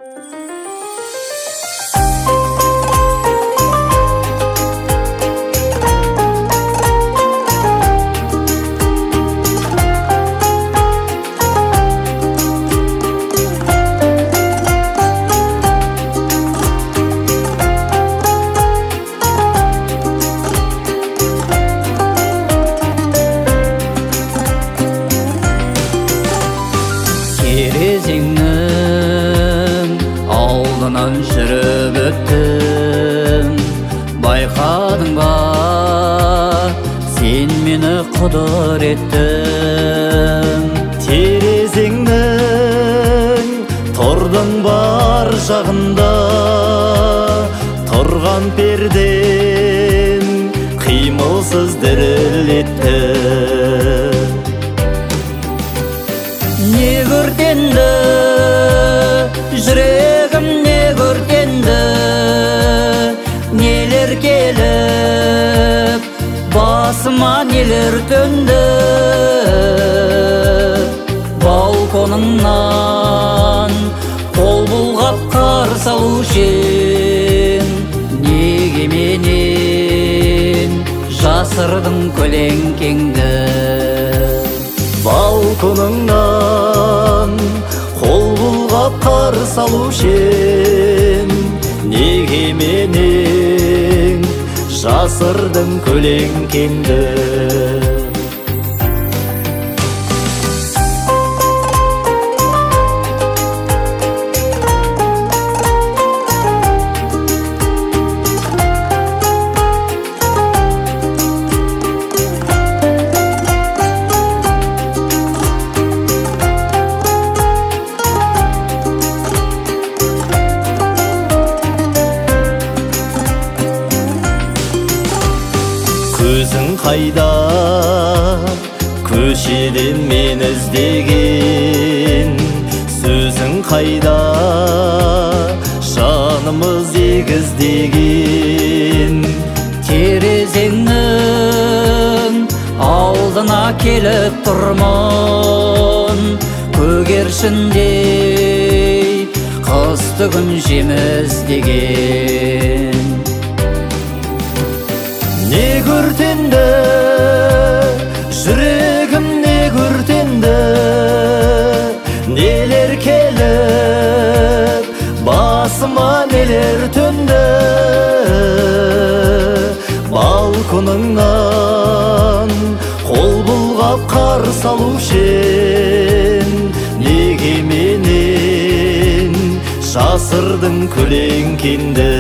Терезеңнің алдынан жүріп өттім, байқадың ба, сен мені құдыреттің. Терезеңнің тордың бар жағында тұрған перден қимылсыз дірілетті. Не өртенді, жүрегім не өртенді, нелер келіп, басыма нелер төнді. Балконыңнан қол бұлғап қарсы алушы ең, неге менен жасырдың көлеңкеңді. Балконыңнан қол бұлғап қарсы алушы ең, неге менен жасырдың көлеңкеңді. Көзің қайда, көшеден мен іздеген, сөзің қайда, жанымыз егіздеген. Терезеңнің алдына келіп тұрмын, көгершіндей қыстыгүн жеміз деген. Не өртенді, жүрегім не өртенді, нелер келіп, басыма нелер төнді. Балконыңнан қол бұлғап қарсы алушы ең, неге менен жасырдың көлеңкеңді.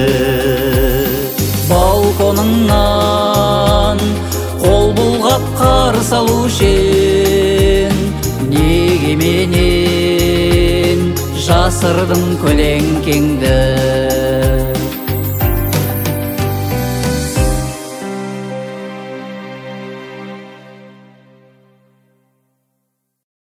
Балконыңнан қол бұлғап қарсы алушы ең, неге менен жасырдың көлеңкеңді.